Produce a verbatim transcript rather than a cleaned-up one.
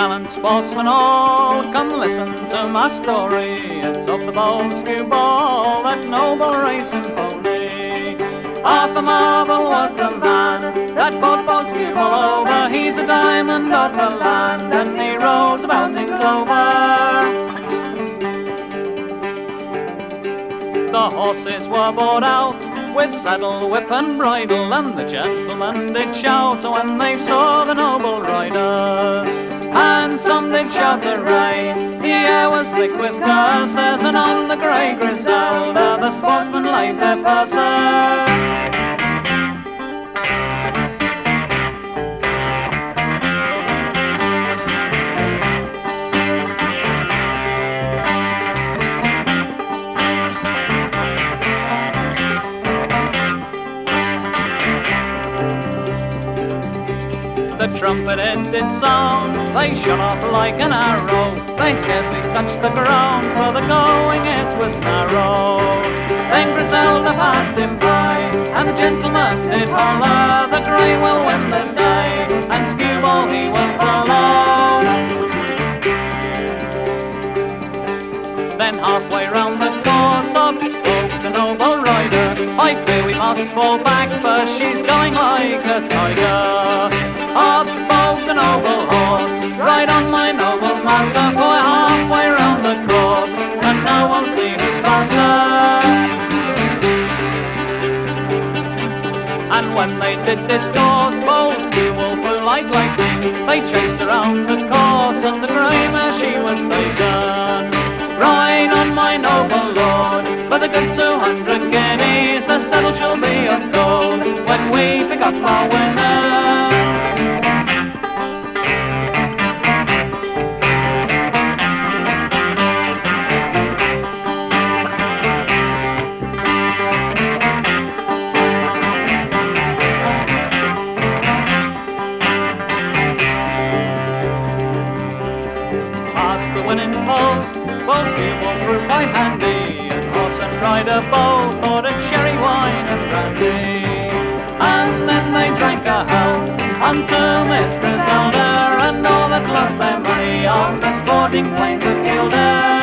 gallant sportsmen all, come listen to my story. It's of the Bosque Ball, that noble racing pony. Arthur Marvel was the man that brought Bosque Ball over. He's a diamond of the land, and he rolls about in clover. The horses were brought out with saddle, whip and bridle, and the gentlemen did shout when they saw the noble riders. And some did shout hooray, the air was thick with curses, and on the grey Griselda the sportsmen laid their purses. The trumpet it did sound, they shot off like an arrow. They scarcely touched the ground, for the going it was narrow. Then Griselda passed him by, and the gentleman did holler, the grey will win the day, and Skewball he will follow. Then halfway round the course up spoke the noble rider, I fear we must fall back, for she's going like a tiger. Up spoke the noble horse, ride on my noble master, for we're halfway round the course, and now we'll see who's faster. And when they did discourse, bold Skewball flew like lightning. They chased around the course, and the grey mare she was taken. Ride on my noble lord, for the good two hundred guineas, the saddle shall be of gold, when we pick up our winner. The winning post, both Skewball through by handy, and horse and rider both ordered sherry, wine and brandy. And then they drank a health unto Miss Griselda, and all that lost their money on the sporting plains of Kielder.